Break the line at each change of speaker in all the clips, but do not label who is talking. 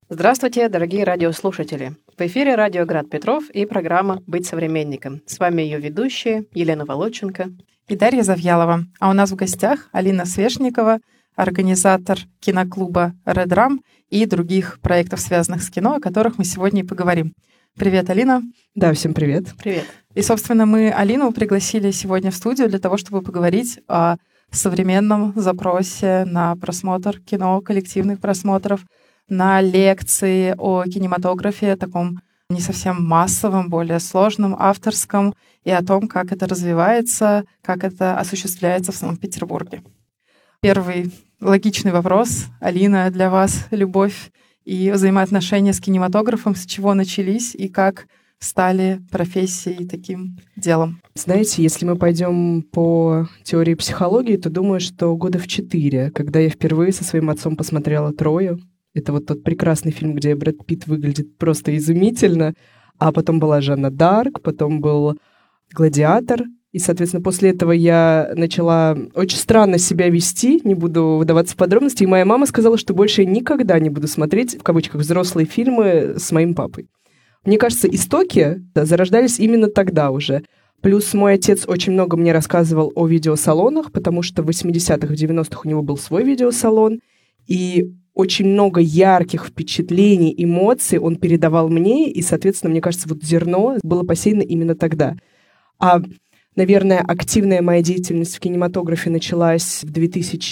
Здравствуйте, дорогие радиослушатели! В эфире радио «Град Петров» и программа «Быть современником». С вами ее ведущие Елена Володченко
и Дарья Завьялова. А у нас в гостях Алина Свешникова, организатор киноклуба «Редрам» и других проектов, связанных с кино, о которых мы сегодня и поговорим. Привет, Алина.
Да, всем привет.
Привет.
И, собственно, мы Алину пригласили сегодня в студию для того, чтобы поговорить о современном запросе на просмотр кино, коллективных просмотров, на лекции о кинематографе, таком не совсем массовом, более сложном, авторском, и о том, как это развивается, как это осуществляется в Санкт-Петербурге. Первый логичный вопрос, Алина, для вас любовь и взаимоотношения с кинематографом, с чего начались и как стали профессией таким делом?
Знаете, если мы пойдем по теории психологии, то думаю, что года в 4, когда я впервые со своим отцом посмотрела «Трою». Это вот тот прекрасный фильм, где Брэд Питт выглядит просто изумительно. А потом была Жанна Дарк, потом был «Гладиатор». И, соответственно, после этого я начала очень странно себя вести, не буду выдаваться в подробности. И моя мама сказала, что больше я никогда не буду смотреть, в кавычках, взрослые фильмы с моим папой. Мне кажется, истоки зарождались именно тогда уже. Плюс мой отец очень много мне рассказывал о видеосалонах, потому что в 80-х, в 90-х у него был свой видеосалон. И очень много ярких впечатлений, эмоций он передавал мне, и, соответственно, мне кажется, вот зерно было посеяно именно тогда. А, наверное, активная моя деятельность в кинематографе началась в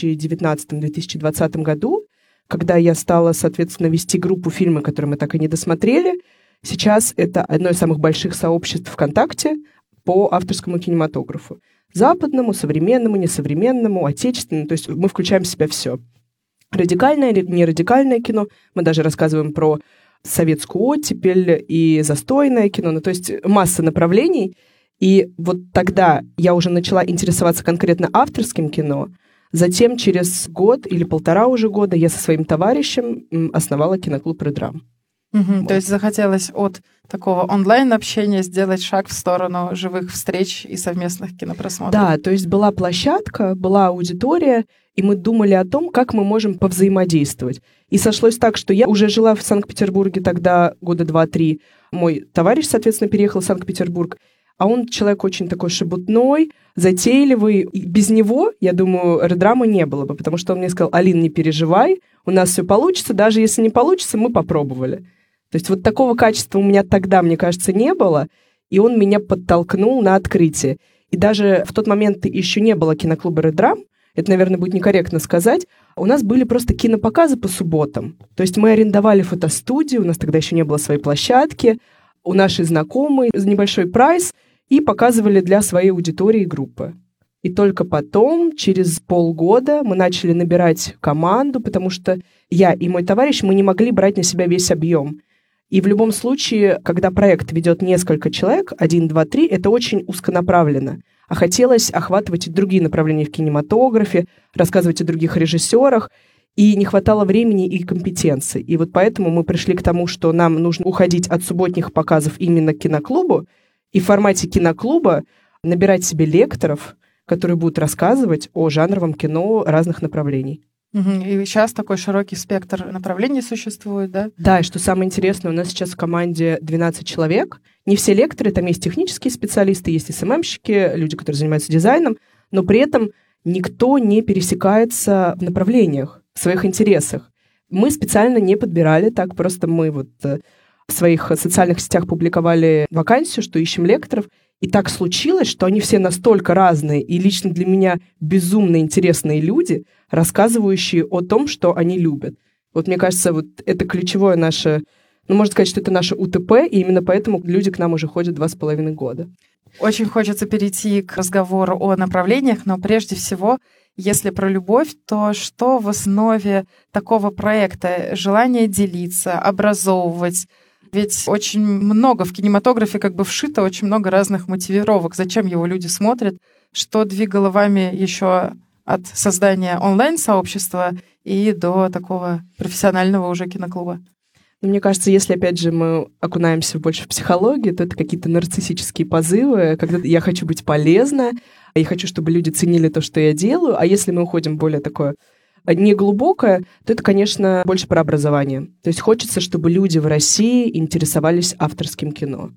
2019-2020 году, когда я стала, соответственно, вести группу «Фильмы», которые мы так и не досмотрели. Сейчас это одно из самых больших сообществ ВКонтакте по авторскому кинематографу. Западному, современному, несовременному, отечественному. То есть мы включаем в себя все. Радикальное или нерадикальное кино. Мы даже рассказываем про советскую оттепель и застойное кино. Ну, то есть масса направлений. И вот тогда я уже начала интересоваться конкретно авторским кино. Затем через год или полтора уже года я со своим товарищем основала киноклуб «Редрам».
Вот. То есть захотелось от такого онлайн-общения сделать шаг в сторону живых встреч и совместных кинопросмотров.
Да, то есть была площадка, была аудитория, и мы думали о том, как мы можем повзаимодействовать. И сошлось так, что я уже жила в Санкт-Петербурге тогда года 2-3. Мой товарищ, соответственно, переехал в Санкт-Петербург, а он человек очень такой шебутной, затейливый. И без него, я думаю, Редрама не было бы, потому что он мне сказал: «Алин, не переживай, у нас все получится, даже если не получится, мы попробовали». То есть вот такого качества у меня тогда, мне кажется, не было, и он меня подтолкнул на открытие. И даже в тот момент еще не было киноклуба «Редрам», это, наверное, будет некорректно сказать, у нас были просто кинопоказы по субботам. То есть мы арендовали фотостудию, у нас тогда еще не было своей площадки, у нашей знакомой за небольшой прайс, и показывали для своей аудитории группы. И только потом, через полгода, мы начали набирать команду, потому что я и мой товарищ, мы не могли брать на себя весь объем. И в любом случае, когда проект ведет несколько человек, 1, 2, 3, это очень узконаправленно. А хотелось охватывать и другие направления в кинематографе, рассказывать о других режиссерах, и не хватало времени и компетенций. И вот поэтому мы пришли к тому, что нам нужно уходить от субботних показов именно к киноклубу, и в формате киноклуба набирать себе лекторов, которые будут рассказывать о жанровом кино разных направлений.
И сейчас такой широкий спектр направлений существует, да?
Да, и что самое интересное, у нас сейчас в команде 12 человек. Не все лекторы, там есть технические специалисты, есть СММщики, люди, которые занимаются дизайном, но при этом никто не пересекается в направлениях, в своих интересах. Мы специально не подбирали, так просто мы вот в своих социальных сетях публиковали вакансию, что ищем лекторов. И так случилось, что они все настолько разные и лично для меня безумно интересные люди, рассказывающие о том, что они любят. Вот мне кажется, вот это ключевое наше, можно сказать, что это наше УТП, и именно поэтому люди к нам уже ходят 2,5 года.
Очень хочется перейти к разговору о направлениях, но прежде всего, если про любовь, то что в основе такого проекта? Желание делиться, образовывать? Ведь очень много в кинематографе как бы вшито, очень много разных мотивировок. Зачем его люди смотрят? Что двигало вами еще от создания онлайн-сообщества и до такого профессионального уже киноклуба?
Мне кажется, если, опять же, мы окунаемся больше в психологию, то это какие-то нарциссические позывы, когда я хочу быть полезна, я хочу, чтобы люди ценили то, что я делаю, а если мы уходим в более такое не глубокое, то это, конечно, больше про образование. То есть хочется, чтобы люди в России интересовались авторским кино.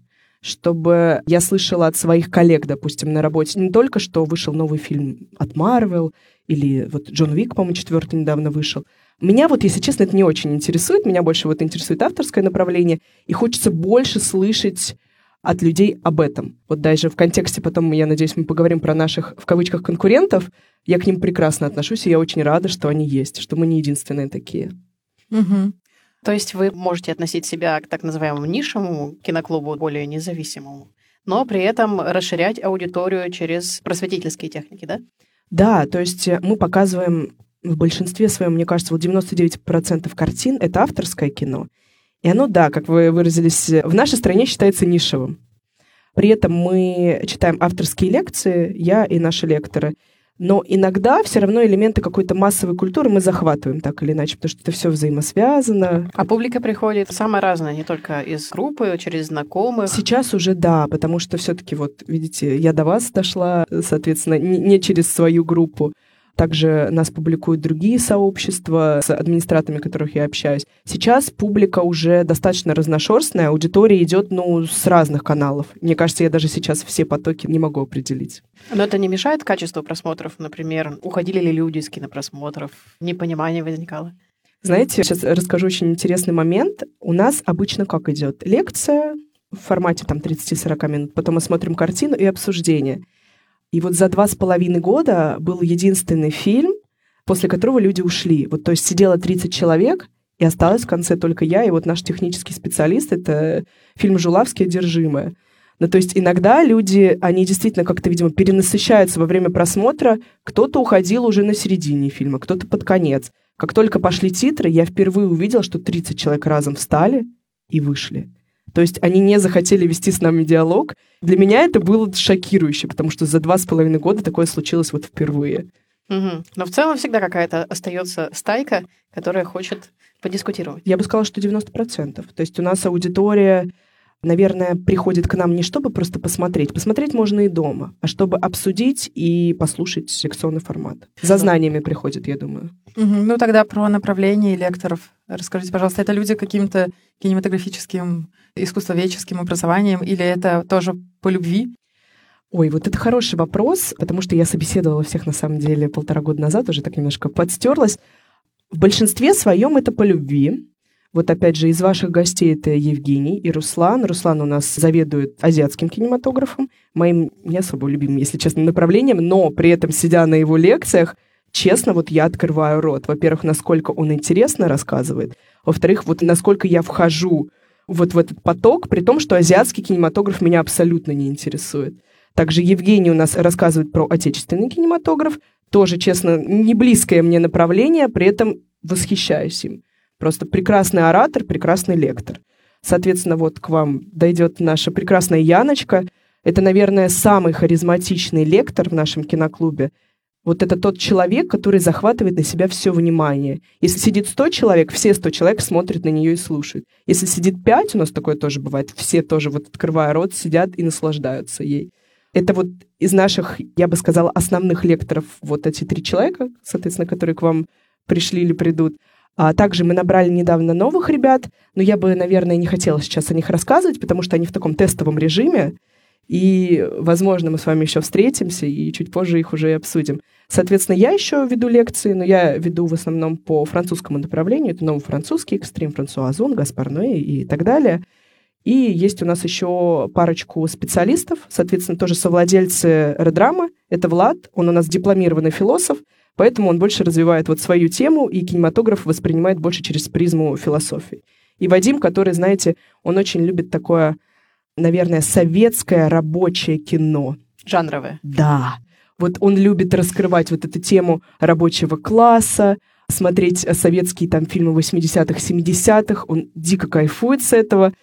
Чтобы я слышала от своих коллег, допустим, на работе, не только, что вышел новый фильм от Marvel, или вот Джон Уик, по-моему, 4 недавно вышел. Меня вот, если честно, это не очень интересует. Меня больше вот интересует авторское направление. И хочется больше слышать от людей об этом. Вот даже в контексте потом, я надеюсь, мы поговорим про наших, в кавычках, конкурентов. Я к ним прекрасно отношусь, и я очень рада, что они есть, что мы не единственные такие.
Угу.
То есть вы можете относить себя к так называемому нишевому киноклубу, более независимому, но при этом расширять аудиторию через просветительские техники, да?
Да, то есть мы показываем в большинстве своем, мне кажется, вот 99% картин — это авторское кино. И оно, да, как вы выразились, в нашей стране считается нишевым. При этом мы читаем авторские лекции, я и наши лекторы. Но иногда все равно элементы какой-то массовой культуры мы захватываем так или иначе, потому что это все взаимосвязано.
А публика приходит самая разная, не только из группы, через знакомых.
Сейчас уже да, потому что все-таки вот, видите, я до вас дошла, соответственно, не через свою группу. Также нас публикуют другие сообщества, с администраторами которых я общаюсь. Сейчас публика уже достаточно разношерстная, аудитория идет, с разных каналов. Мне кажется, я даже сейчас все потоки не могу определить.
Но это не мешает качеству просмотров? Например, уходили ли люди с кинопросмотров? Непонимание возникало?
Знаете, сейчас расскажу очень интересный момент. У нас обычно как идет? Лекция в формате 30-40 минут, потом мы смотрим картину и обсуждение. И вот за 2,5 года был единственный фильм, после которого люди ушли. Вот, то есть сидело 30 человек, и осталась в конце только я и вот наш технический специалист. Это фильм Жулавский «Одержимая». То есть иногда люди, они действительно как-то, видимо, перенасыщаются во время просмотра. Кто-то уходил уже на середине фильма, кто-то под конец. Как только пошли титры, я впервые увидела, что 30 человек разом встали и вышли. То есть они не захотели вести с нами диалог. Для меня это было шокирующе, потому что за 2,5 года такое случилось вот впервые.
Угу. Но в целом всегда какая-то остается стайка, которая хочет подискутировать.
Я бы сказала, что 90%. То есть у нас аудитория, наверное, приходит к нам не чтобы просто посмотреть. Посмотреть можно и дома, а чтобы обсудить и послушать лекционный формат. За знаниями приходят, я думаю.
Угу. Тогда про направление лекторов. Расскажите, пожалуйста, это люди каким-то кинематографическим, искусствоведческим образованием или это тоже по любви?
Ой, вот это хороший вопрос, потому что я собеседовала всех, на самом деле, 1,5 года назад, уже так немножко подстерлась. В большинстве своем это по любви. Вот опять же, из ваших гостей это Евгений и Руслан. Руслан у нас заведует азиатским кинематографом, моим не особо любимым, если честно, направлением, но при этом, сидя на его лекциях, честно, вот я открываю рот. Во-первых, насколько он интересно рассказывает. Во-вторых, вот насколько я вхожу вот в этот поток, при том, что азиатский кинематограф меня абсолютно не интересует. Также Евгений у нас рассказывает про отечественный кинематограф. Тоже, честно, не близкое мне направление, при этом восхищаюсь им. Просто прекрасный оратор, прекрасный лектор. Соответственно, вот к вам дойдет наша прекрасная Яночка. Это, наверное, самый харизматичный лектор в нашем киноклубе. Вот это тот человек, который захватывает на себя все внимание. Если сидит 100 человек, все 100 человек смотрят на нее и слушают. Если сидит 5, у нас такое тоже бывает, все тоже, вот открывая рот, сидят и наслаждаются ей. Это вот из наших, я бы сказала, основных лекторов вот эти 3 человека, соответственно, которые к вам пришли или придут. А также мы набрали недавно новых ребят, но я бы, наверное, не хотела сейчас о них рассказывать, потому что они в таком тестовом режиме, и, возможно, мы с вами еще встретимся, и чуть позже их уже и обсудим. Соответственно, я еще веду лекции, но я веду в основном по французскому направлению. Это новый французский, экстрим, Франсуа-Озон, Гаспар Ноэ и так далее. И есть у нас еще парочку специалистов, соответственно, тоже совладельцы Редрама. Это Влад, он у нас дипломированный философ, поэтому он больше развивает вот свою тему, и кинематограф воспринимает больше через призму философии. И Вадим, который, знаете, он очень любит такое, наверное, советское рабочее кино.
Жанровое.
Да. Вот он любит раскрывать вот эту тему рабочего класса, смотреть советские там фильмы 80-х, 70-х. Он дико кайфует с этого.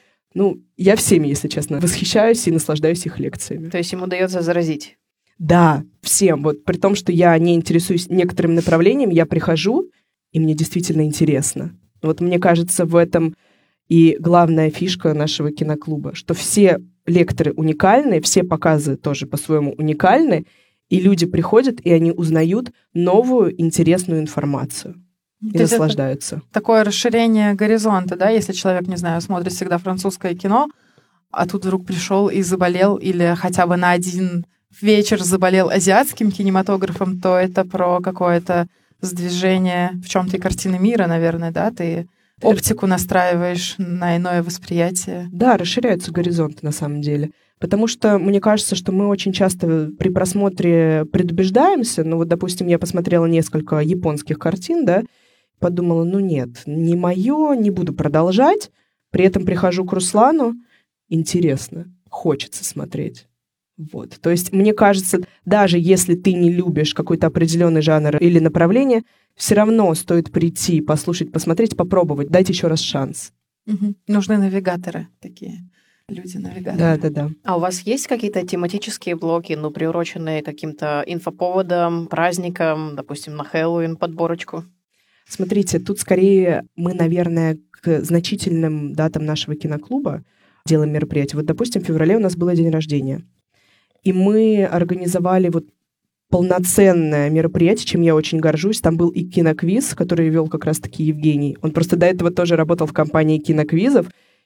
Я всеми, если честно, восхищаюсь и наслаждаюсь их лекциями.
То есть ему удается заразить?
Да, всем. Вот при том, что я не интересуюсь некоторым направлением, я прихожу, и мне действительно интересно. Вот мне кажется, в этом и главная фишка нашего киноклуба, что все лекторы уникальны, все показы тоже по-своему уникальны, И люди приходят, и они узнают новую интересную информацию. И наслаждаются.
Такое расширение горизонта, да, если человек, не знаю, смотрит всегда французское кино, а тут вдруг пришел и заболел, или хотя бы на один вечер заболел азиатским кинематографом, то это про какое-то сдвижение в чем-то и картины мира, наверное, да? Ты оптику настраиваешь на иное восприятие.
Да, расширяются горизонты на самом деле. Потому что мне кажется, что мы очень часто при просмотре предубеждаемся. Ну вот, допустим, я посмотрела несколько японских картин, да, подумала, ну нет, не мое, не буду продолжать. При этом прихожу к Руслану, интересно, хочется смотреть. Вот. То есть, мне кажется, даже если ты не любишь какой-то определенный жанр или направление, все равно стоит прийти, послушать, посмотреть, попробовать, дать еще раз шанс.
Угу. Нужны навигаторы такие. Люди-навигаторы.
Да.
А у вас есть какие-то тематические блоки, ну, приуроченные каким-то инфоповодам, праздникам, допустим, на Хэллоуин подборочку?
Смотрите, тут скорее мы, наверное, к значительным датам нашего киноклуба делаем мероприятия. Вот, допустим, в феврале у нас было день рождения. И мы организовали вот полноценное мероприятие, чем я очень горжусь. Там был и киноквиз, который вел как раз-таки Евгений. Он просто до этого тоже работал в компании киноквизов.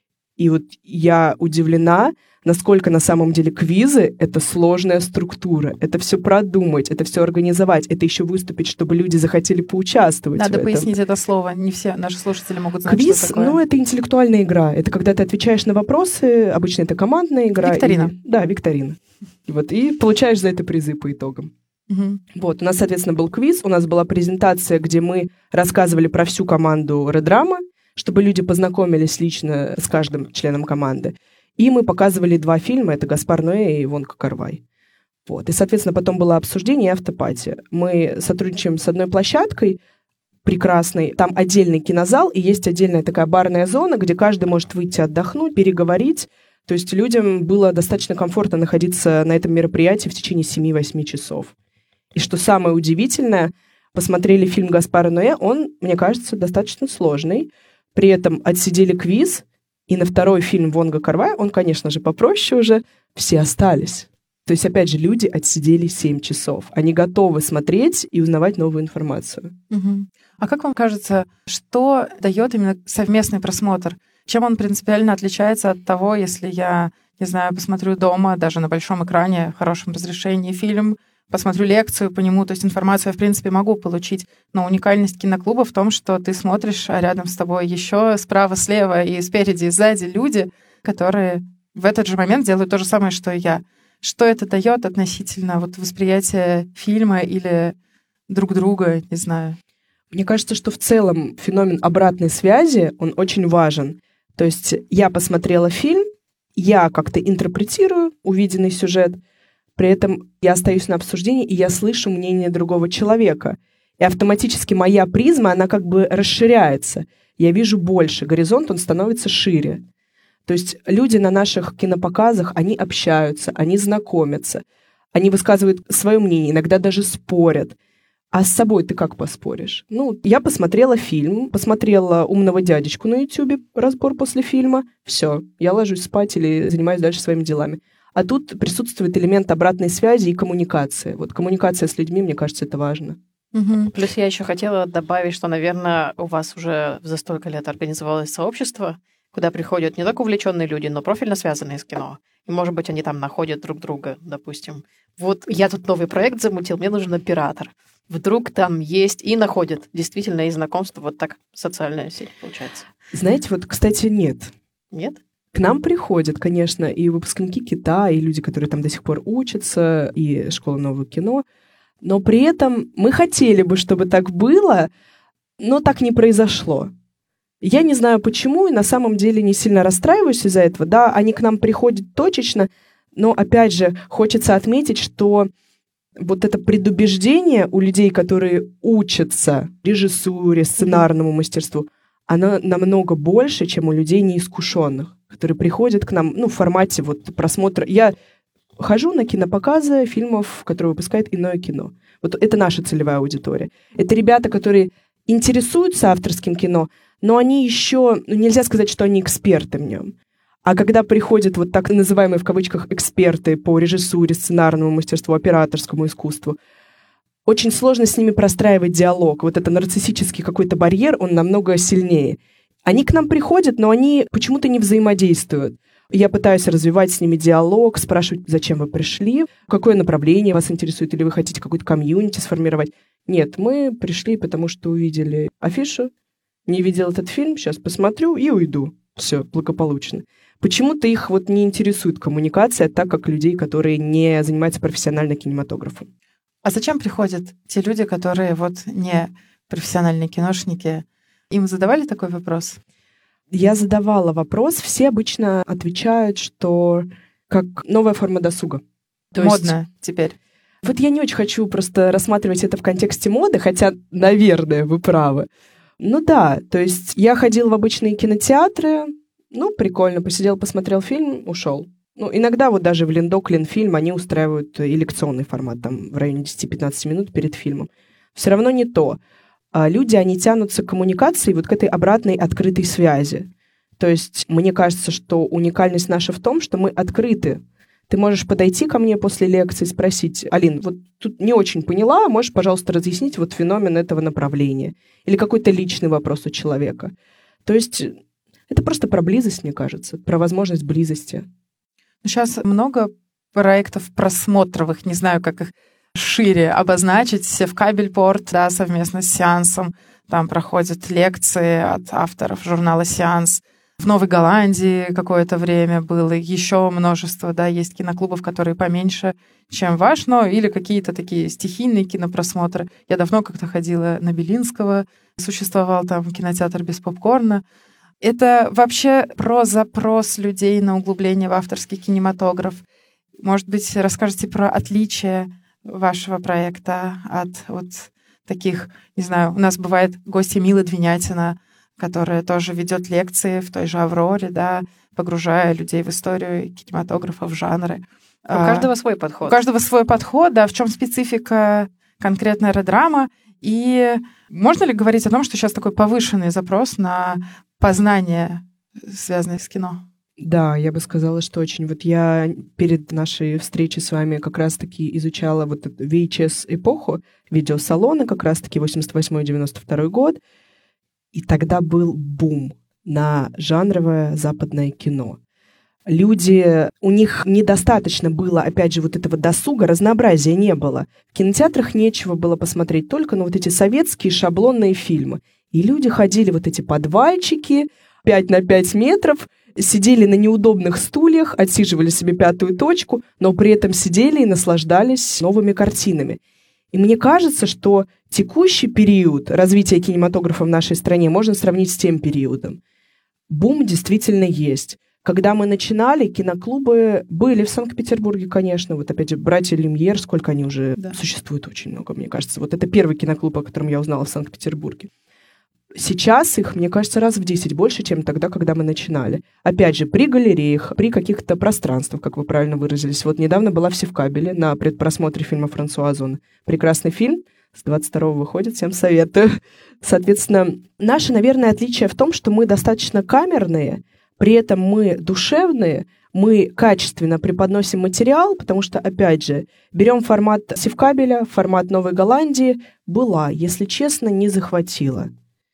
И вот я удивлена, насколько на самом деле квизы — это сложная структура. Это все продумать, это все организовать, это еще выступить, чтобы люди захотели поучаствовать.
Надо
в этом.
пояснить это слово. Не все наши слушатели могут знать,
Квиз,
что такое.
ну, это интеллектуальная игра. Это когда ты отвечаешь на вопросы. Обычно это командная игра.
Викторина.
Да, викторина. Вот, и получаешь за это призы по итогам.
Угу.
Вот, у нас, соответственно, был квиз, у нас была презентация, где мы рассказывали про всю команду Редрама, чтобы люди познакомились лично с каждым членом команды. И мы показывали 2 фильма, это «Гаспар Ноэ» и «Вонка Кар-вай». Вот. И, соответственно, потом было обсуждение и автопати. Мы сотрудничаем с одной площадкой прекрасной, там отдельный кинозал, и есть отдельная такая барная зона, где каждый может выйти отдохнуть, переговорить. То есть людям было достаточно комфортно находиться на этом мероприятии в течение 7-8 часов. И что самое удивительное, посмотрели фильм «Гаспара Ноэ», он, мне кажется, достаточно сложный. При этом отсидели квиз, и на второй фильм «Вонга Кар-вай», он, конечно же, попроще уже, все остались. То есть, опять же, люди отсидели 7 часов. Они готовы смотреть и узнавать новую информацию.
Угу. А как вам кажется, что дает именно совместный просмотр? Чем он принципиально отличается от того, если я, не знаю, посмотрю дома, даже на большом экране, в хорошем разрешении фильм, посмотрю лекцию по нему, то есть информацию я, в принципе, могу получить. Но уникальность киноклуба в том, что ты смотришь, а рядом с тобой еще справа, слева и спереди, и сзади люди, которые в этот же момент делают то же самое, что и я. Что это дает относительно вот восприятия фильма или друг друга, не знаю?
Мне кажется, что в целом феномен обратной связи, он очень важен. То есть я посмотрела фильм, я как-то интерпретирую увиденный сюжет, при этом я остаюсь на обсуждении, и я слышу мнение другого человека. И автоматически моя призма, она как бы расширяется. Я вижу больше, горизонт, он становится шире. То есть люди на наших кинопоказах, они общаются, они знакомятся, они высказывают свое мнение, иногда даже спорят. А с собой ты как поспоришь? Ну, я посмотрела фильм, посмотрела «Умного дядечку» на Ютубе, разбор после фильма. Все, я ложусь спать или занимаюсь дальше своими делами. А тут присутствует элемент обратной связи и коммуникации. Вот коммуникация с людьми, мне кажется, это важно.
Угу. Плюс я еще хотела добавить, что, наверное, у вас уже за столько лет организовалось сообщество, куда приходят не только увлеченные люди, но профильно связанные с кино. И, может быть, они там находят друг друга, допустим. Вот я тут новый проект замутил, мне нужен оператор. Вдруг там есть и находят. Действительно, и знакомство. Вот так социальная сеть получается.
Знаете, вот, кстати, нет.
Нет?
К нам приходят, конечно, и выпускники КИТа, и люди, которые там до сих пор учатся, и школа нового кино. Но при этом мы хотели бы, чтобы так было, но так не произошло. Я не знаю почему, и на самом деле не сильно расстраиваюсь из-за этого. Да, они к нам приходят точечно, но, опять же, хочется отметить, что вот это предубеждение у людей, которые учатся режиссуре, сценарному мастерству, оно намного больше, чем у людей неискушенных, которые приходят к нам, ну, в формате вот просмотра. Я хожу на кинопоказы фильмов, которые выпускает Иное кино. Вот это наша целевая аудитория. Это ребята, которые интересуются авторским кино, но они еще, ну, нельзя сказать, что они эксперты в нем. А когда приходят вот так называемые в кавычках эксперты по режиссуре, сценарному мастерству, операторскому искусству, очень сложно с ними простраивать диалог. Вот это нарциссический какой-то барьер, он намного сильнее. Они к нам приходят, но они почему-то не взаимодействуют. Я пытаюсь развивать с ними диалог, спрашивать, зачем вы пришли, какое направление вас интересует, или вы хотите какую-то комьюнити сформировать. Нет, мы пришли, потому что увидели афишу, не видел этот фильм, сейчас посмотрю и уйду. Все, благополучно. Почему-то их вот не интересует коммуникация, так как людей, которые не занимаются профессионально кинематографом.
А зачем приходят те люди, которые вот не профессиональные киношники? Им задавали такой вопрос?
Я задавала вопрос, все обычно отвечают, что как новая форма досуга.
Модная теперь.
Вот я не очень хочу просто рассматривать это в контексте моды, хотя, наверное, вы правы. Ну да, то есть я ходила в обычные кинотеатры, прикольно, посидел, посмотрел фильм, ушел. Иногда вот даже в Линдок, Ленфильм, они устраивают и лекционный формат, там, в районе 10-15 минут перед фильмом. Все равно не то. Люди, они тянутся к коммуникации, вот к этой обратной открытой связи. То есть мне кажется, что уникальность наша в том, что мы открыты. Ты можешь подойти ко мне после лекции и спросить: Алин, вот тут не очень поняла, можешь, пожалуйста, разъяснить вот феномен этого направления? Или какой-то личный вопрос у человека. То есть это просто про близость, мне кажется, про возможность близости.
Сейчас много проектов просмотровых, не знаю, как их шире обозначить, в Кабельпорт, да, совместно с «Сеансом». Там проходят лекции от авторов журнала «Сеанс». В Новой Голландии какое-то время было еще множество, да, есть киноклубов, которые поменьше, чем ваш, но или какие-то такие стихийные кинопросмотры. Я давно как-то ходила на Белинского, существовал там кинотеатр без попкорна. Это вообще про запрос людей на углубление в авторский кинематограф. Может быть, расскажете про отличия вашего проекта от вот таких, не знаю, у нас бывает гостья Мила Двинятина, которая тоже ведет лекции в той же «Авроре», да, погружая людей в историю кинематографа, в жанры.
У каждого свой подход.
У каждого свой подход, да, в чем специфика конкретно аэродрама. И можно ли говорить о том, что сейчас такой повышенный запрос на познание, связанное с кино?
Да, я бы сказала, что очень. Вот я перед нашей встречей с вами как раз-таки изучала вот эту VHS-эпоху, видеосалоны, как раз-таки 88-92 год, и тогда был бум на жанровое западное кино. Люди, у них недостаточно было, опять же, вот этого досуга, разнообразия не было. В кинотеатрах нечего было посмотреть, только вот эти советские шаблонные фильмы. И люди ходили вот эти подвальчики, 5 на 5 метров, сидели на неудобных стульях, отсиживали себе пятую точку, но при этом сидели и наслаждались новыми картинами. И мне кажется, что текущий период развития кинематографа в нашей стране можно сравнить с тем периодом. Бум действительно есть. Когда мы начинали, киноклубы были в Санкт-Петербурге, конечно. Вот опять же, братья Люмьер, сколько они уже существуют, очень много, мне кажется. Вот это первый киноклуб, о котором я узнала в Санкт-Петербурге. Сейчас их, мне кажется, раз в 10 больше, чем тогда, когда мы начинали. Опять же, при галереях, при каких-то пространствах, как вы правильно выразились. Вот недавно была в Севкабеле на предпросмотре фильма Франсуа Озона. Прекрасный фильм, с 22-го выходит, всем советую. Соответственно, наше, наверное, отличие в том, что мы достаточно камерные, при этом мы душевные, мы качественно преподносим материал, потому что, опять же, берем формат Севкабеля, формат Новой Голландии, была, если честно, не захватила.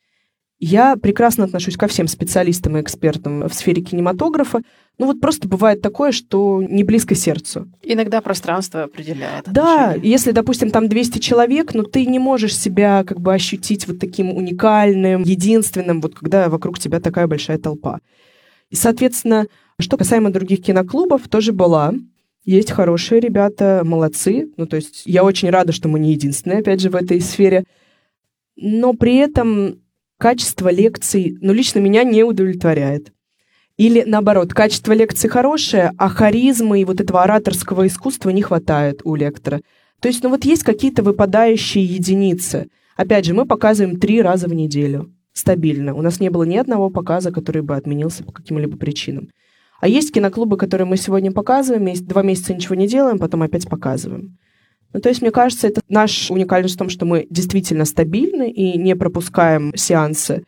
Я прекрасно отношусь ко всем специалистам и экспертам в сфере кинематографа. Вот просто бывает такое, что не близко сердцу.
Иногда пространство определяет
Да,
отношения.
если, допустим, там 200 человек, но ты не можешь себя как бы ощутить вот таким уникальным, единственным, вот когда вокруг тебя такая большая толпа. И, соответственно, что касаемо других киноклубов, тоже была. Есть хорошие ребята, молодцы. То есть я очень рада, что мы не единственные, опять же, в этой сфере. Но при этом качество лекций, лично меня не удовлетворяет. Или, наоборот, качество лекций хорошее, а харизмы и вот этого ораторского искусства не хватает у лектора. То есть, есть какие-то выпадающие единицы. Опять же, мы показываем 3 раза в неделю. Стабильно. У нас не было ни одного показа, который бы отменился по каким-либо причинам. А есть киноклубы, которые мы сегодня показываем, 2 месяца ничего не делаем, потом опять показываем. То есть, мне кажется, это наша уникальность в том, что мы действительно стабильны и не пропускаем сеансы.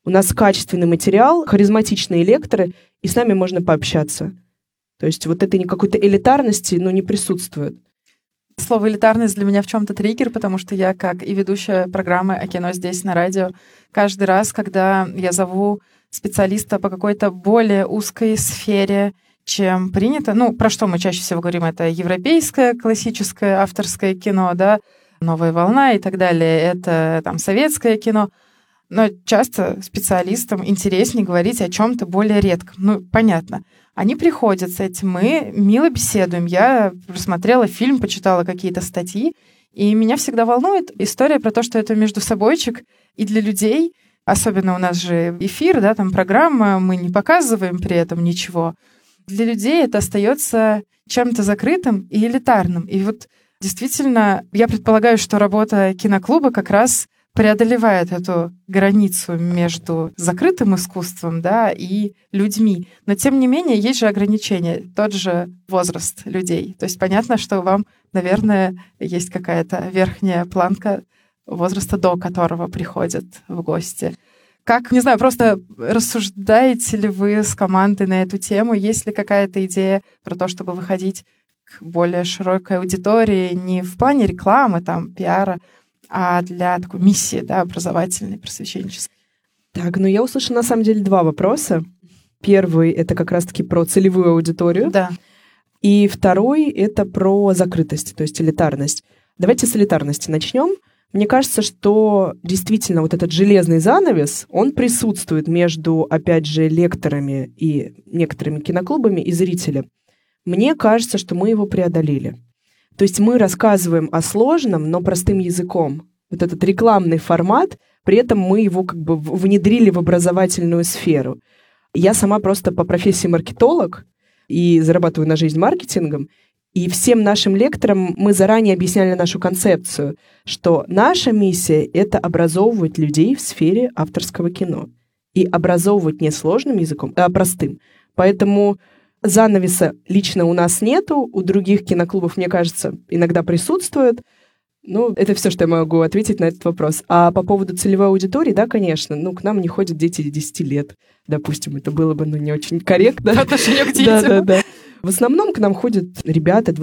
У нас качественный материал, харизматичные лекторы, и с нами можно пообщаться. То есть вот этой какой-то элитарности, не присутствует.
Слово «элитарность» для меня в чем-то триггер, потому что я, как и ведущая программы о кино здесь на радио, каждый раз, когда я зову специалиста по какой-то более узкой сфере, чем принято, про что мы чаще всего говорим, это европейское, классическое, авторское кино, да, «Новая волна» и так далее, это там советское кино. Но часто специалистам интереснее говорить о чем-то более редком. Понятно. Они приходят с этим, мы мило беседуем. Я просмотрела фильм, почитала какие-то статьи, и меня всегда волнует история про то, что это междусобойчик, и для людей, особенно у нас же эфир, да, там программа, мы не показываем при этом ничего. Для людей это остается чем-то закрытым и элитарным. И вот действительно, я предполагаю, что работа киноклуба как раз преодолевает эту границу между закрытым искусством, да, и людьми. Но, тем не менее, есть же ограничения, тот же возраст людей. То есть понятно, что вам, наверное, есть какая-то верхняя планка возраста, до которого приходят в гости. Как, не знаю, просто рассуждаете ли вы с командой на эту тему? Есть ли какая-то идея про то, чтобы выходить к более широкой аудитории не в плане рекламы, там, пиара, а для такой миссии, да, образовательной, просвещенческой?
Так, я услышала на самом деле 2 вопроса. Первый — это как раз-таки про целевую аудиторию.
Да.
И второй — это про закрытость, то есть элитарность. Давайте с элитарности начнем. Мне кажется, что действительно вот этот железный занавес, он присутствует между, опять же, лекторами и некоторыми киноклубами и зрителем. Мне кажется, что мы его преодолели. То есть мы рассказываем о сложном, но простым языком. Вот этот рекламный формат, при этом мы его внедрили в образовательную сферу. Я сама просто по профессии маркетолог и зарабатываю на жизнь маркетингом, и всем нашим лекторам мы заранее объясняли нашу концепцию, что наша миссия — это образовывать людей в сфере авторского кино. И образовывать не сложным языком, а простым. Поэтому занавеса лично у нас нету, у других киноклубов, мне кажется, иногда присутствует. Это все, что я могу ответить на этот вопрос. А по поводу целевой аудитории, да, конечно, к нам не ходят дети 10 лет, допустим, это было бы, не очень корректно.
По отношению к детям.
Да. В основном к нам ходят ребята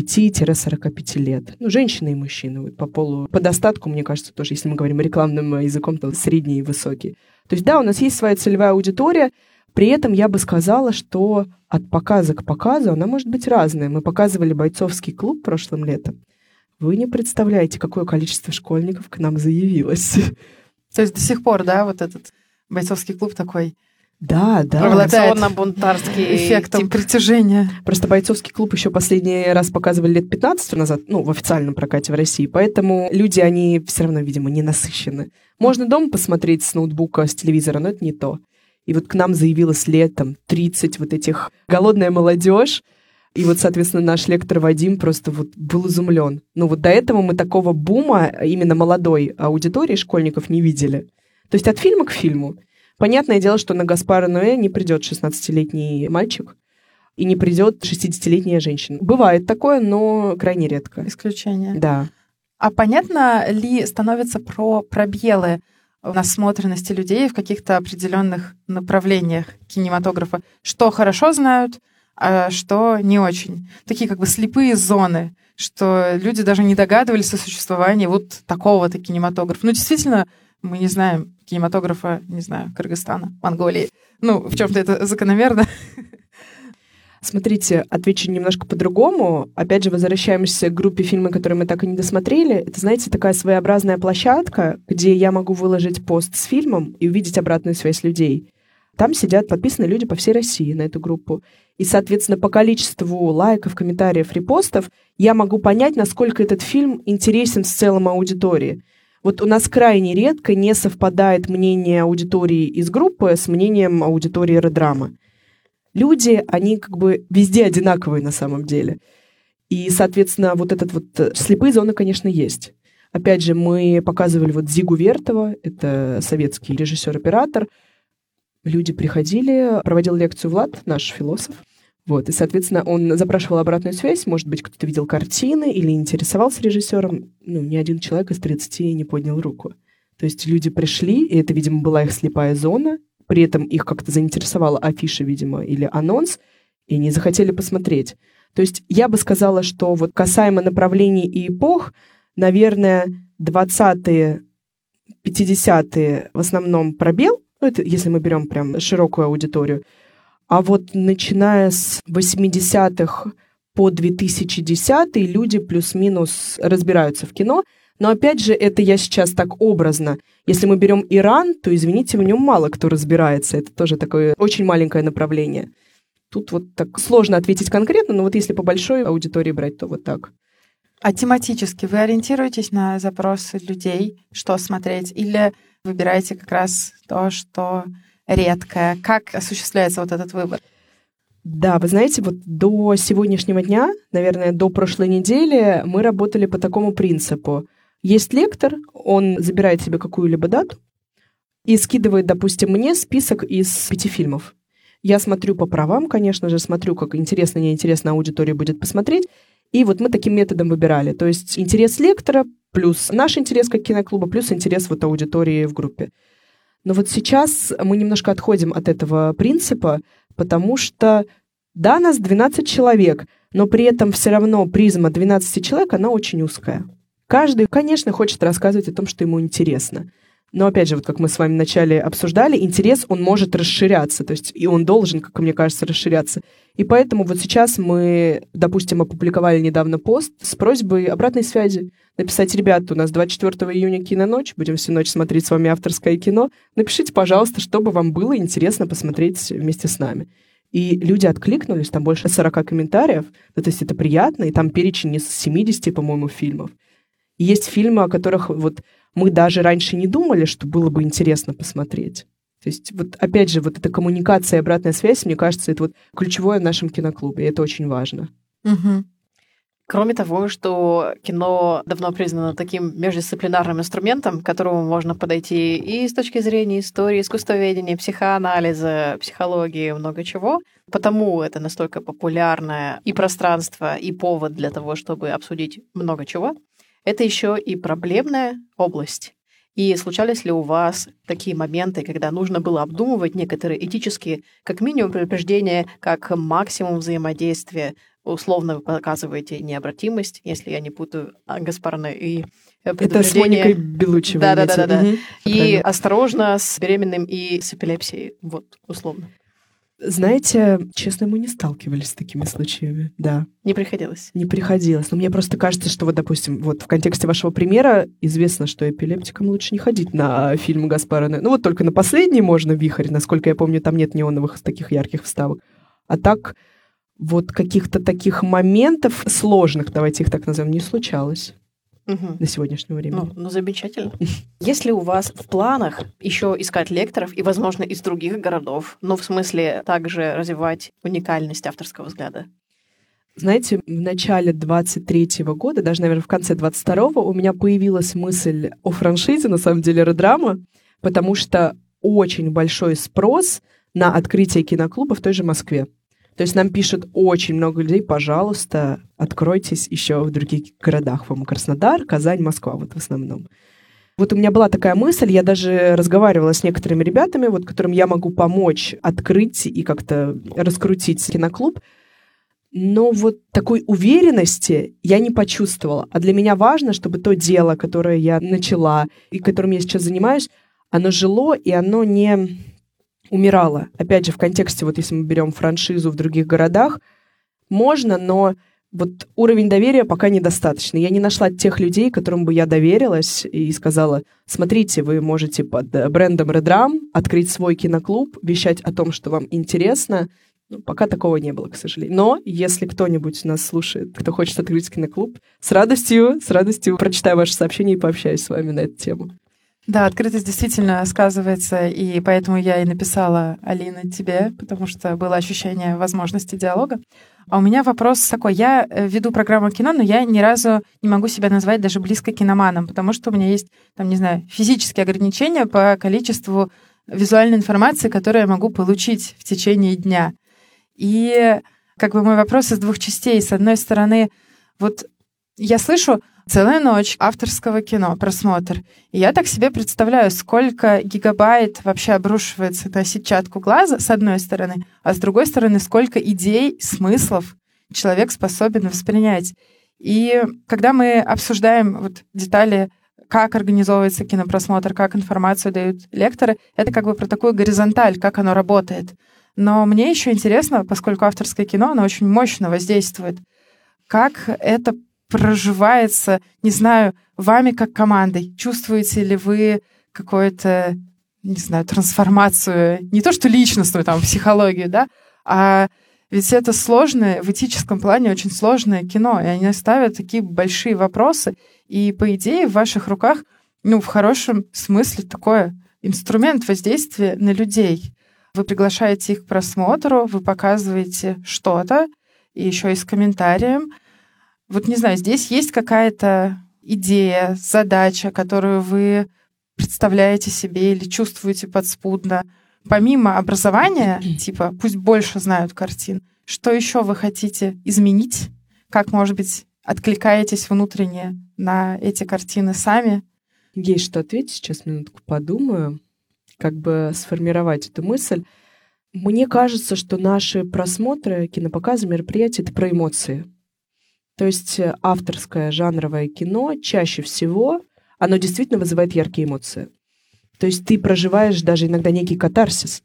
25-45 лет. Женщины и мужчины. По полу, по достатку, мне кажется, тоже, если мы говорим рекламным языком, то средний и высокий. То есть, да, у нас есть своя целевая аудитория. При этом я бы сказала, что от показа к показу она может быть разная. Мы показывали «Бойцовский клуб» прошлым летом. Вы не представляете, какое количество школьников к нам заявилось.
То есть до сих пор, да, вот этот «Бойцовский клуб» такой...
Да.
Провокационно-бунтарский
эффектом притяжения.
Просто «Бойцовский клуб» еще последний раз показывали лет 15 назад, в официальном прокате в России, поэтому люди, они все равно, видимо, не насыщены. Можно дома посмотреть с ноутбука, с телевизора, но это не то. И вот к нам заявилось летом 30 вот этих голодная молодежь. И вот, соответственно, наш лектор Вадим просто был изумлен. До этого мы такого бума именно молодой аудитории школьников не видели. То есть от фильма к фильму. Понятное дело, что на Гаспара Ноэ не придет 16-летний мальчик и не придет 60-летняя женщина. Бывает такое, но крайне редко.
Исключение.
Да.
А понятно ли становится про пробелы в насмотренности людей в каких-то определенных направлениях кинематографа? Что хорошо знают, а что не очень? Такие слепые зоны, что люди даже не догадывались о существовании вот такого-то кинематографа. Действительно, мы не знаем кинематографа, Кыргызстана, Монголии. В чем-то это закономерно.
Смотрите, отвечу немножко по-другому. Опять же, возвращаемся к группе фильмов, которые мы так и не досмотрели. Это, знаете, такая своеобразная площадка, где я могу выложить пост с фильмом и увидеть обратную связь людей. Там сидят подписанные люди по всей России на эту группу. И, соответственно, по количеству лайков, комментариев, репостов я могу понять, насколько этот фильм интересен в целом аудитории. Вот у нас крайне редко не совпадает мнение аудитории из группы с мнением аудитории Редрама. Люди, они везде одинаковые на самом деле. И, соответственно, вот этот слепые зоны, конечно, есть. Опять же, мы показывали Зигу Вертова, это советский режиссер-оператор. Люди приходили, проводил лекцию Влад, наш философ. И, соответственно, он запрашивал обратную связь. Может быть, кто-то видел картины или интересовался режиссером. Ни один человек из 30 не поднял руку. То есть люди пришли, и это, видимо, была их слепая зона, при этом их как-то заинтересовала афиша, видимо, или анонс, и они захотели посмотреть. То есть я бы сказала, что вот касаемо направлений и эпох, наверное, 20-е, 50-е в основном пробел, ну, это если мы берем прям широкую аудиторию, а вот начиная с 80-х по 2010-е люди плюс-минус разбираются в кино. Но опять же, это я сейчас так образно. Если мы берем Иран, то, извините, в нем мало кто разбирается. Это тоже такое очень маленькое направление. Тут вот так сложно ответить конкретно, но вот если по большой аудитории брать, то вот так.
А тематически вы ориентируетесь на запросы людей, что смотреть, или выбираете как раз то, что редкое? Как осуществляется вот этот выбор?
Да, вы знаете, вот до сегодняшнего дня, наверное, до прошлой недели мы работали по такому принципу. Есть лектор, он забирает себе какую-либо дату и скидывает, допустим, мне список из 5 фильмов. Я смотрю по правам, конечно же, смотрю, как интересно, неинтересно аудитории будет посмотреть. И вот мы таким методом выбирали. То есть интерес лектора плюс наш интерес как киноклуба, плюс интерес вот аудитории в группе. Но вот сейчас мы немножко отходим от этого принципа, потому что, да, нас 12 человек, но при этом все равно призма 12 человек, она очень узкая. Каждый, конечно, хочет рассказывать о том, что ему интересно. Но, опять же, вот как мы с вами вначале обсуждали, интерес, он может расширяться, то есть и он должен, как мне кажется, расширяться. И поэтому вот сейчас мы, допустим, опубликовали недавно пост с просьбой обратной связи. Написать: ребята, у нас 24 июня киноночь, будем всю ночь смотреть с вами авторское кино. Напишите, пожалуйста, чтобы вам было интересно посмотреть вместе с нами. И люди откликнулись, там больше 40 комментариев, ну, то есть это приятно, и там перечень из 70, по-моему, фильмов. И есть фильмы, о которых вот мы даже раньше не думали, что было бы интересно посмотреть. То есть вот опять же, вот эта коммуникация и обратная связь, мне кажется, это вот ключевое в нашем киноклубе, и это очень важно.
Угу.
Кроме того, что кино давно признано таким междисциплинарным инструментом, к которому можно подойти и с точки зрения истории, искусствоведения, психоанализа, психологии, много чего. Потому это настолько популярное и пространство, и повод для того, чтобы обсудить много чего. Это еще и проблемная область. И случались ли у вас такие моменты, когда нужно было обдумывать некоторые этические, как минимум, предупреждения, как максимум взаимодействия? Условно вы показываете необратимость, если я не путаю Гаспаряна, и предупреждение...
Это с Моникой Белучевой.
Да.
Угу.
И осторожно с беременным и с эпилепсией. Вот, условно.
Знаете, честно, мы не сталкивались с такими случаями, да.
Не приходилось?
Не приходилось. Но мне просто кажется, что вот, допустим, вот в контексте вашего примера известно, что эпилептикам лучше не ходить на фильм Гаспаряна. Ну вот только на последний можно «Вихрь», насколько я помню, там нет неоновых таких ярких вставок. А так вот каких-то таких моментов сложных, давайте их так назовем, не случалось. На сегодняшнее время.
Ну, замечательно. Есть ли у вас в планах еще искать лекторов и, возможно, из других городов, но в смысле также развивать уникальность авторского взгляда?
Знаете, в начале 23-го года, даже, наверное, в конце 22-го у меня появилась мысль о франшизе, на самом деле, Редрама, потому что очень большой спрос на открытие киноклуба в той же Москве. То есть нам пишут очень много людей: пожалуйста, откройтесь еще в других городах. По-моему, Краснодар, Казань, Москва, вот в основном. Вот у меня была такая мысль, я даже разговаривала с некоторыми ребятами, вот, которым я могу помочь открыть и как-то раскрутить киноклуб. Но вот такой уверенности я не почувствовала. А для меня важно, чтобы то дело, которое я начала и которым я сейчас занимаюсь, оно жило и оно не умирало. Опять же, в контексте, вот если мы берем франшизу в других городах, можно, но вот уровень доверия пока недостаточный. Я не нашла тех людей, которым бы я доверилась и сказала: смотрите, вы можете под брендом Redram открыть свой киноклуб, вещать о том, что вам интересно. Ну, пока такого не было, к сожалению. Но если кто-нибудь нас слушает, кто хочет открыть киноклуб, с радостью прочитаю ваше сообщение и пообщаюсь с вами на эту тему.
Да, открытость действительно сказывается, и поэтому я и написала, Алина, тебе, потому что было ощущение возможности диалога. А у меня вопрос такой. Я веду программу кино, но я ни разу не могу себя назвать даже близко киноманом, потому что у меня есть, там, не знаю, физические ограничения по количеству визуальной информации, которую я могу получить в течение дня. И как бы мой вопрос из двух частей. С одной стороны, вот я слышу Целая ночь авторского кино, просмотр. И я так себе представляю, сколько гигабайт вообще обрушивается на сетчатку глаза, с одной стороны, а с другой стороны, сколько идей, смыслов человек способен воспринять. И когда мы обсуждаем вот детали, как организовывается кинопросмотр, как информацию дают лекторы, это как бы про такую горизонталь, как оно работает. Но мне еще интересно, поскольку авторское кино, оно очень мощно воздействует, как это проживается, не знаю, вами как командой. Чувствуете ли вы какую-то, не знаю, трансформацию, не то что личностную, там, психологию, да, а ведь это сложное, в этическом плане очень сложное кино, и они ставят такие большие вопросы, и, по идее, в ваших руках, в хорошем смысле, такой инструмент воздействия на людей. Вы приглашаете их к просмотру, вы показываете что-то, и еще и с комментарием. Вот, не знаю, здесь есть какая-то идея, задача, которую вы представляете себе или чувствуете подспудно. Помимо образования, типа, пусть больше знают картин, что еще вы хотите изменить? Как, может быть, откликаетесь внутренне на эти картины сами?
Есть что ответить, сейчас минутку подумаю, как бы сформировать эту мысль. Мне кажется, что наши просмотры, кинопоказы, мероприятия — это про эмоции. То есть авторское жанровое кино чаще всего, оно действительно вызывает яркие эмоции. То есть ты проживаешь даже иногда некий катарсис.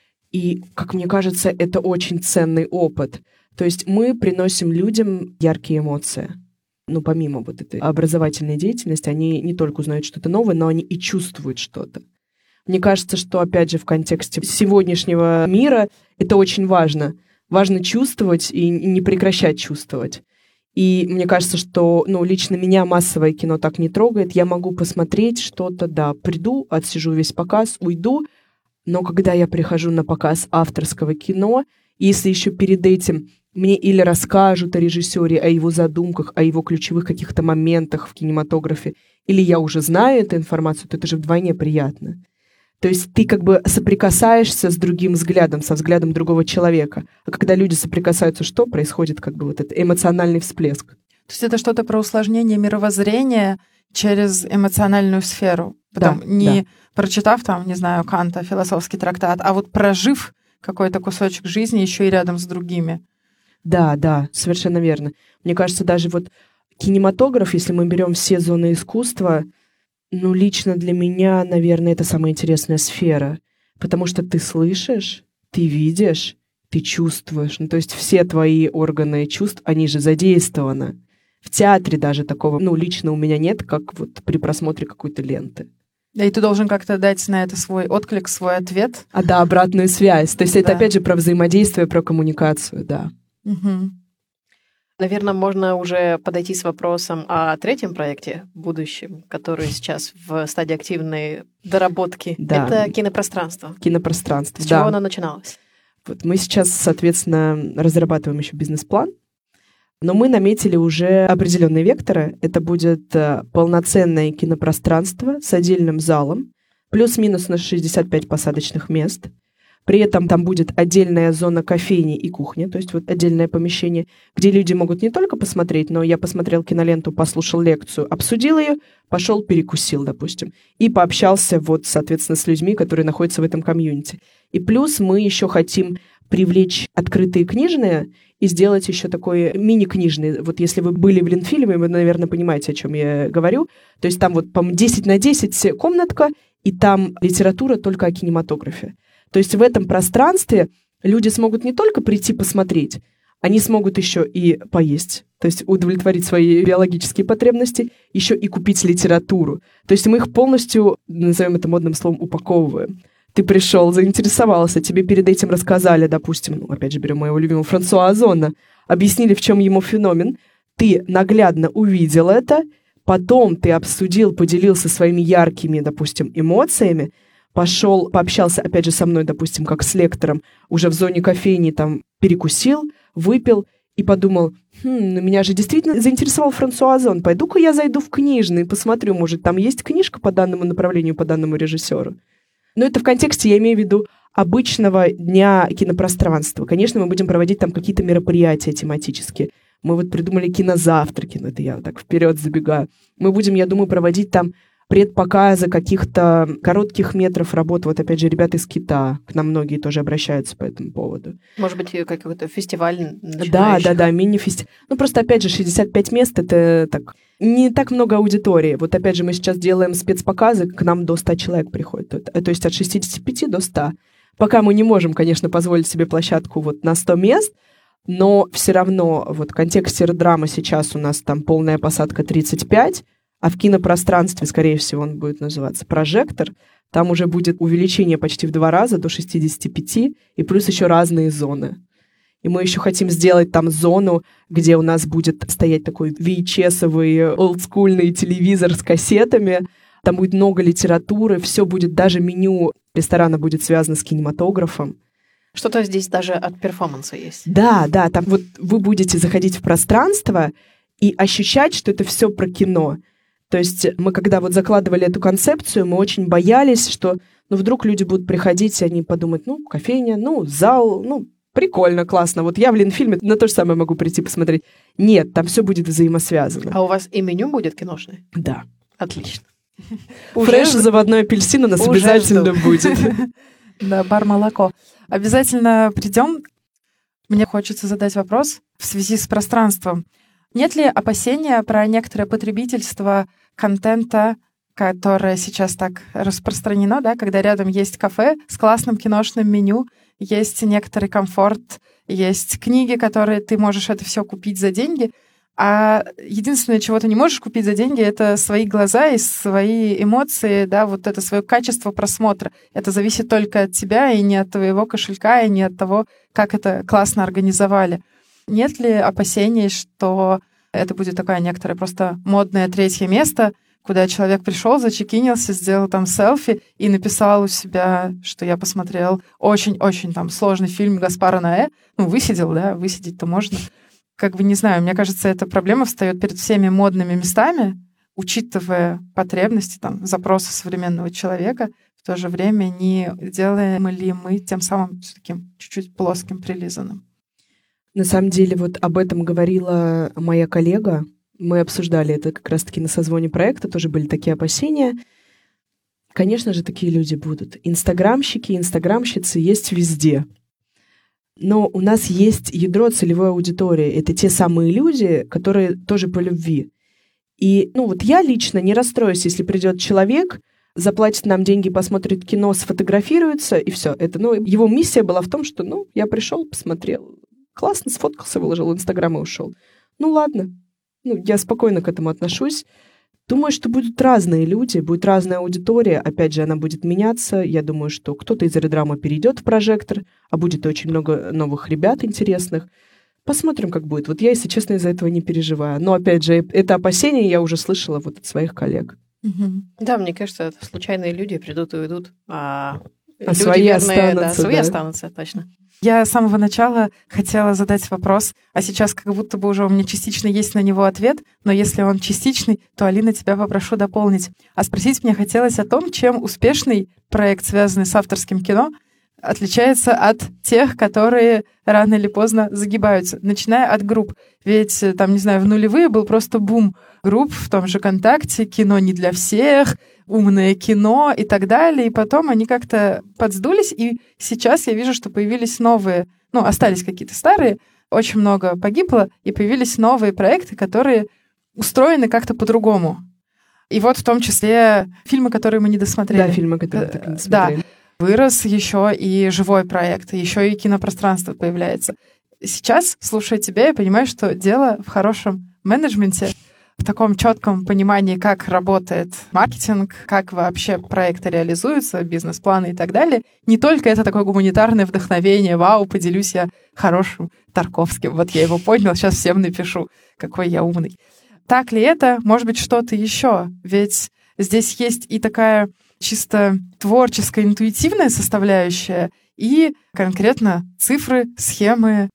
И, как мне кажется, это очень ценный опыт. То есть мы приносим людям яркие эмоции. Помимо вот этой образовательной деятельности, они не только узнают что-то новое, но они и чувствуют что-то. Мне кажется, что, опять же, в контексте сегодняшнего мира это очень важно. Важно чувствовать и не прекращать чувствовать. И мне кажется, что, лично меня массовое кино так не трогает. Я могу посмотреть что-то, да, приду, отсижу весь показ, уйду. Но когда я прихожу на показ авторского кино, если еще перед этим мне или расскажут о режиссере, о его задумках, о его ключевых каких-то моментах в кинематографе, или я уже знаю эту информацию, то это же вдвойне приятно. То есть ты как бы соприкасаешься с другим взглядом, со взглядом другого человека. А когда люди соприкасаются, что происходит? Как бы вот этот эмоциональный всплеск.
То есть это что-то про усложнение мировоззрения через эмоциональную сферу. Потом не прочитав там, не знаю, Канта, философский трактат, а вот прожив какой-то кусочек жизни еще и рядом с другими.
Да, совершенно верно. Мне кажется, даже вот кинематограф, если мы берем все зоны искусства, лично для меня, наверное, это самая интересная сфера, потому что ты слышишь, ты видишь, ты чувствуешь. То есть все твои органы чувств, они же задействованы. В театре даже такого, лично у меня нет, как вот при просмотре какой-то ленты.
И ты должен как-то дать на это свой отклик, свой ответ.
Обратную связь. То есть это опять же про взаимодействие, про коммуникацию, да.
Угу.
Наверное, можно уже подойти с вопросом о третьем проекте, будущем, который сейчас в стадии активной доработки.
Да.
Это кинопространство.
Кинопространство,
С чего оно начиналось?
Вот мы сейчас, соответственно, разрабатываем еще бизнес-план, но мы наметили уже определенные векторы. Это будет полноценное кинопространство с отдельным залом, плюс-минус на 65 посадочных мест. При этом там будет отдельная зона кофейни и кухни, то есть вот отдельное помещение, где люди могут не только посмотреть, но я посмотрел киноленту, послушал лекцию, обсудил ее, пошел перекусил, допустим, и пообщался вот, соответственно, с людьми, которые находятся в этом комьюнити. И плюс мы еще хотим привлечь открытые книжные и сделать еще такой мини-книжный. Вот если вы были в Ленфильме, вы, наверное, понимаете, о чем я говорю. То есть там вот, по-моему, 10 на 10 комнатка, и там литература только о кинематографе. То есть в этом пространстве люди смогут не только прийти посмотреть, они смогут еще и поесть, то есть удовлетворить свои биологические потребности, еще и купить литературу. То есть мы их полностью, назовем это модным словом, упаковываем. Ты пришел, заинтересовался, тебе перед этим рассказали, допустим, опять же берем моего любимого Франсуа Озона, объяснили, в чем ему феномен, ты наглядно увидел это, потом ты обсудил, поделился своими яркими, допустим, эмоциями, пошел, пообщался, опять же, со мной, допустим, как с лектором, уже в зоне кофейни там перекусил, выпил и подумал, меня же действительно заинтересовал Франсуа Озон, пойду-ка я зайду в книжный, посмотрю, может, там есть книжка по данному направлению, по данному режиссеру. Но это в контексте, я имею в виду, обычного дня кинопространства. Конечно, мы будем проводить там какие-то мероприятия тематические. Мы вот придумали кинозавтраки, это я так вперед забегаю. Мы будем, я думаю, проводить там предпоказы каких-то коротких метров работы. Вот опять же, ребята из Кита, к нам многие тоже обращаются по этому поводу.
Может быть, какой-то фестиваль начинающих?
Да, мини-фестиваль. Просто опять же, 65 мест — это так, не так много аудитории. Вот опять же, мы сейчас делаем спецпоказы, к нам до 100 человек приходит. То есть от 65 до 100. Пока мы не можем, конечно, позволить себе площадку вот на 100 мест, но все равно вот в контексте драма сейчас у нас там полная посадка 35, а в кинопространстве, скорее всего, он будет называться «Прожектор». Там уже будет увеличение почти в 2 раза, до 65, и плюс еще разные зоны. И мы еще хотим сделать там зону, где у нас будет стоять такой VHS-овый олдскульный телевизор с кассетами. Там будет много литературы, все будет, даже меню ресторана будет связано с кинематографом.
Что-то здесь даже от перформанса есть.
Да, там вот вы будете заходить в пространство и ощущать, что это все про кино. То есть мы, когда вот закладывали эту концепцию, мы очень боялись, что вдруг люди будут приходить, и они подумают, кофейня, зал, прикольно, классно. Вот я в Ленфильме на то же самое могу прийти посмотреть. Нет, там все будет взаимосвязано.
А у вас и меню будет киношное?
Да.
Отлично.
Фреш заводной апельсин у нас обязательно будет.
Да, бар-молоко. Обязательно придем. Мне хочется задать вопрос в связи с пространством. Нет ли опасения про некоторое потребительство контента, которое сейчас так распространено, да, когда рядом есть кафе с классным киношным меню, есть некоторый комфорт, есть книги, которые ты можешь это все купить за деньги, а единственное, чего ты не можешь купить за деньги, это свои глаза и свои эмоции, да, вот это свое качество просмотра. Это зависит только от тебя и не от твоего кошелька, и не от того, как это классно организовали. Нет ли опасений, что это будет такое некоторое просто модное 3-е место, куда человек пришел, зачекинился, сделал там селфи и написал у себя, что я посмотрел очень-очень там сложный фильм Гаспара Ноэ. Высидел, да, высидеть-то можно. Не знаю, мне кажется, эта проблема встает перед всеми модными местами, учитывая потребности, запросы современного человека, в то же время не делаем ли мы тем самым таким чуть-чуть плоским, прилизанным.
На самом деле, вот об этом говорила моя коллега. Мы обсуждали это как раз-таки на созвоне проекта, тоже были такие опасения. Конечно же, такие люди будут. Инстаграмщики, инстаграмщицы есть везде. Но у нас есть ядро целевой аудитории. Это те самые люди, которые тоже по любви. И, я лично не расстроюсь, если придет человек, заплатит нам деньги, посмотрит кино, сфотографируется, и все. Это, его миссия была в том, что, я пришел, посмотрел, классно, сфоткался, выложил в Инстаграм и ушел. Ладно. Я спокойно к этому отношусь. Думаю, что будут разные люди, будет разная аудитория. Опять же, она будет меняться. Я думаю, что кто-то из Редрама перейдет в прожектор, а будет очень много новых ребят интересных. Посмотрим, как будет. Вот я, если честно, из-за этого не переживаю. Но, опять же, это опасение я уже слышала от своих коллег.
Да, мне кажется, это случайные люди придут и уйдут. Люди
свои
верные,
останутся.
Свои останутся, точно.
Я с самого начала хотела задать вопрос, а сейчас как будто бы уже у меня частично есть на него ответ, но если он частичный, то, Алина, тебя попрошу дополнить. А спросить мне хотелось о том, чем успешный проект, связанный с авторским кино, отличается от тех, которые рано или поздно загибаются, начиная от групп. Ведь, в нулевые был просто бум групп в том же ВКонтакте, кино не для всех, умное кино и так далее. И потом они как-то подсдулись, и сейчас я вижу, что появились новые, остались какие-то старые, очень много погибло, и появились новые проекты, которые устроены как-то по-другому. И вот в том числе фильмы, которые мы не досмотрели.
Да, фильмы, которые так и не досмотрели.
Да. Вырос еще и живой проект, еще и кинопространство появляется. Сейчас, слушая тебя, я понимаю, что дело в хорошем менеджменте, в таком четком понимании, как работает маркетинг, как вообще проекты реализуются, бизнес-планы и так далее. Не только это такое гуманитарное вдохновение, вау, поделюсь я хорошим Тарковским. Вот я его понял, сейчас всем напишу, какой я умный. Так ли это? Может быть, что-то еще? Ведь здесь есть и такая чисто творческая, интуитивная составляющая, и конкретно цифры, схемы.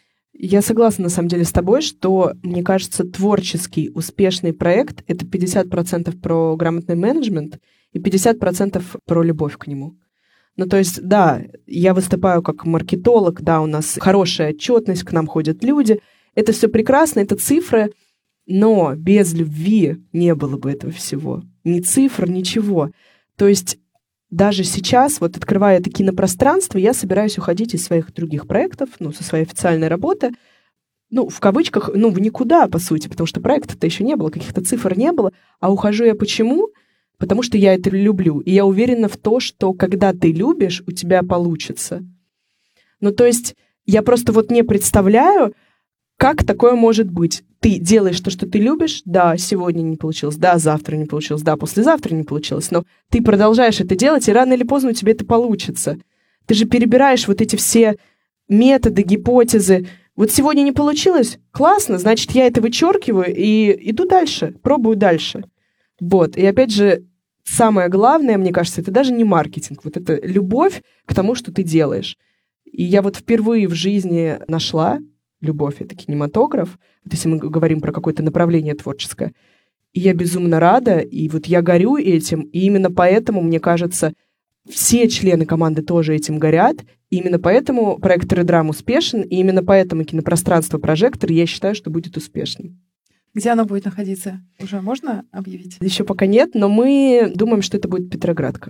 Я согласна, на самом деле, с тобой, что, мне кажется, творческий, успешный проект — это 50% про грамотный менеджмент и 50% про любовь к нему. То есть, да, я выступаю как маркетолог, да, у нас хорошая отчетность, к нам ходят люди. это все прекрасно, это цифры, но без любви не было бы этого всего. Ни цифр, ничего. То есть даже сейчас, вот открывая это кинопространство, я собираюсь уходить из своих других проектов, со своей официальной работы, в кавычках, в никуда, по сути, потому что проекта-то еще не было, каких-то цифр не было. А ухожу я почему? Потому что я это люблю. И я уверена в том, что когда ты любишь, у тебя получится. То есть я просто не представляю, как такое может быть. Ты делаешь то, что ты любишь, да, сегодня не получилось, да, завтра не получилось, да, послезавтра не получилось, но ты продолжаешь это делать, и рано или поздно у тебя это получится. Ты же перебираешь вот эти все методы, гипотезы. Вот сегодня не получилось? Классно, значит, я это вычеркиваю и иду дальше, пробую дальше. И опять же, самое главное, мне кажется, это даже не маркетинг, это любовь к тому, что ты делаешь. И я впервые в жизни нашла любовь, это кинематограф, если мы говорим про какое-то направление творческое. И я безумно рада, и я горю этим, и именно поэтому, мне кажется, все члены команды тоже этим горят, и именно поэтому проект «Редрам» успешен, и именно поэтому кинопространство «Прожектор», я считаю, что будет успешным.
Где оно будет находиться? Уже можно объявить?
Еще пока нет, но мы думаем, что это будет Петроградка.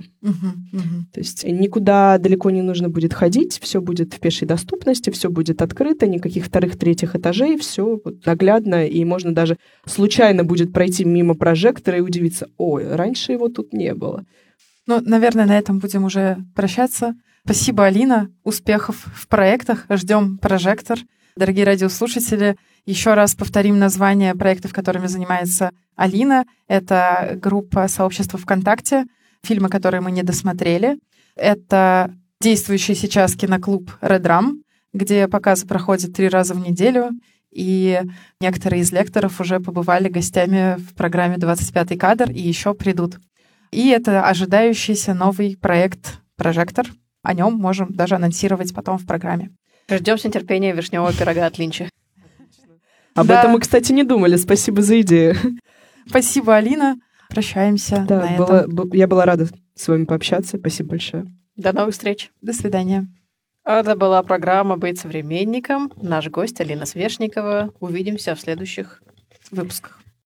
То есть никуда далеко не нужно будет ходить, все будет в пешей доступности, все будет открыто, никаких вторых, третьих этажей, все наглядно, и можно даже случайно будет пройти мимо прожектора и удивиться: ой, раньше его тут не было.
Наверное, на этом будем уже прощаться. Спасибо, Алина. Успехов в проектах. Ждем «Прожектор». Дорогие радиослушатели, еще раз повторим название проектов, которыми занимается Алина. Это группа сообщества ВКонтакте, фильмы, которые мы не досмотрели. Это действующий сейчас киноклуб «Редрам», где показы проходят 3 раза в неделю, и некоторые из лекторов уже побывали гостями в программе «25-й кадр» и еще придут. И это ожидающийся новый проект «Прожектор». О нем можем даже анонсировать потом в программе.
Ждем с нетерпением вишневого пирога от Линча.
Об этом мы, кстати, не думали. Спасибо за идею.
Спасибо, Алина. Прощаемся на этом.
Я была рада с вами пообщаться. Спасибо большое.
До новых встреч.
До свидания.
Это была программа «Быть современником». Наш гость Алина Свешникова. Увидимся в следующих выпусках.